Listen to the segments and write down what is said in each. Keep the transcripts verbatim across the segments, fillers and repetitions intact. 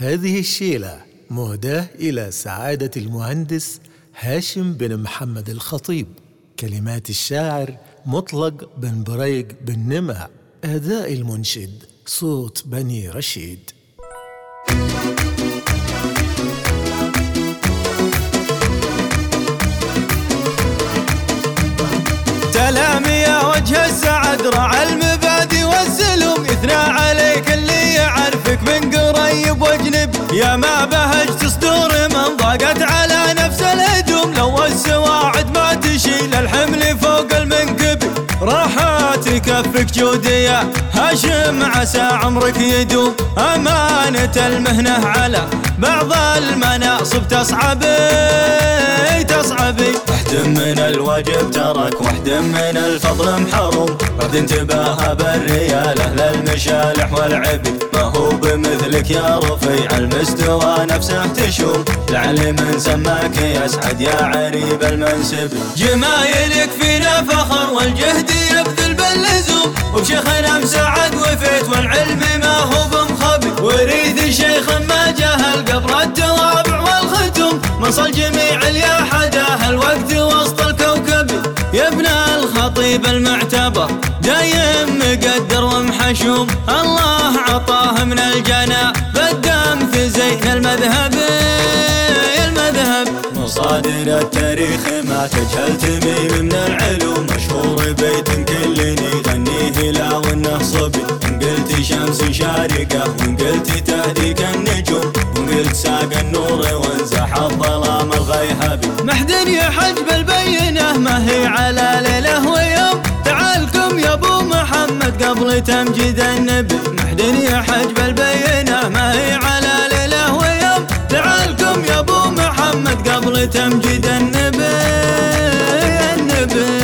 هذه الشيلة مهداة إلى سعادة المهندس هاشم بن محمد الخطيب. كلمات الشاعر مطلق بن بريق بن نمع. أداء المنشد صوت بني رشيد. سلام يا وجه السعد رعى المبادئ والسلم، يثنى عليك اللي يعرفك من قريب واجنب. يا ما بهجت صدور من ضاقت على نفس الهدوم، لو السواعد ما تشيل الحمل فوق المنكب. راحات كفك جودي يا هاشم عسى عمرك يدوم، أمانة المهنة على بعض المناصب تصعبي تصعبي. واحد من الواجب ترك واحد من الفضل محروم، بعد انتباه بالرياله للمشالح والعبي. ما هو بمثلك يا رفيع المستوى نفسه تشوم، لعل من سماك يسعد يا عريب المنسب. جمايلك فينا فخر والجهد يبذل باللزوم، وبشيخنا مساعد وفيت والعلم ما هو بمخبي. وريث شيخ ما جهل قبر التوابع والختم، مصل جميع اليا حداه الوقت وسط الكوكب. يا ابن الخطيب المعتبر دايم مقدر ومحشوم، الله عطاه من الجنى بالدم في زين المذهب المذهب. مصادر التاريخ ما تجهل تميم من العلوم، مشهور بيت كل يغنيه لا وانه صبي. ان قلت شمس شارقه وان قلت تهديك النجوم، وان قلت ساق النور وانزح الظلام الغيهبي. محدن يحج بالبينه ما هي على ليله ويوم، تعالكم يا ابو محمد قبل تمجيد النبي. محدن يحج بالبينه ما هي على ليله ويوم، تعالكم يا ابو محمد قبل تمجيد النبي النبي.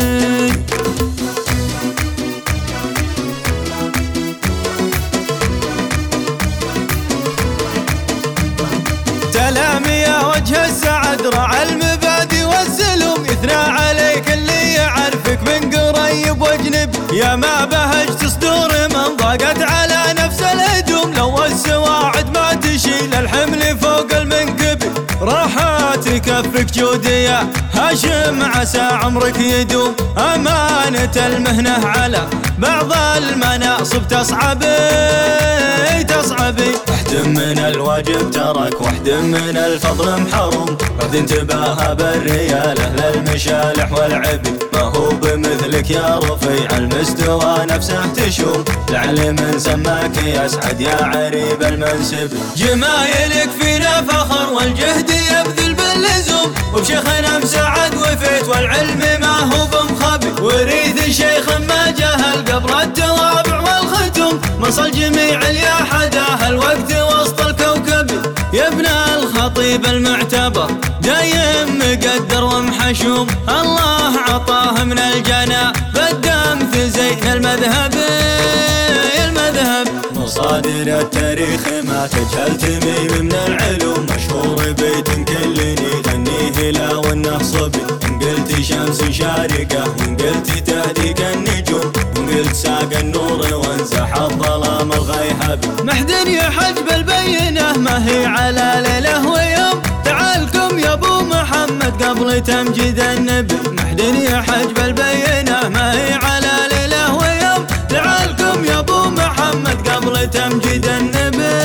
سلام يا وجه السعد رعى المبادئ والسلم، يثنى عليك اللي يعرفك من قريب واجنب. يا ما بهجت صدور من ضاقت على نفس الهدوم، لو السواعد ما تشيل الحمل فوق المنكب. راحات كفك جودي يا هاشم عسى عمرك يدوم، أمانة المهنة على بعض المناصب تصعبي تصعبي. واحد من الواجب ترك واحد من الفضل محروم، بعد انتباه بالرياله للمشالح والعبي. ما هو بمثلك يا رفيع المستوى نفسه تشوم، لعل من سماك يسعد يا عريب المنسب. جمايلك فينا فخر والجهد يبذل باللزوم، وبشيخنا مساعد وفيت والعلم ما هو بمخبي. وريث شيخ ما جهل قبر التوابع والختم، مصل جميع اليا حداه الوقت وسط الكوكب. يا ابن الخطيب المعتبر دايم مقدر ومحشوم، الله عطاه من الجنى بالدم في زين المذهب المذهب. مصادر التاريخ ما تجهل تميم من العلوم، مشهور بيت كل يغنيه لا وانه صبي. ان قلت شمس شارقه وان قلت تهديك النجوم، وان قلت ساق النور وانزح الظلام الغيهبي. محدن يحج بالبينه ما هي على ليله ويوم، تعالكم يا ابو محمد قبل تمجيد النبي. محدن يحج بالبينه ما هي على ليله ويوم، تعالكم يا ابو محمد قبل تمجيد النبي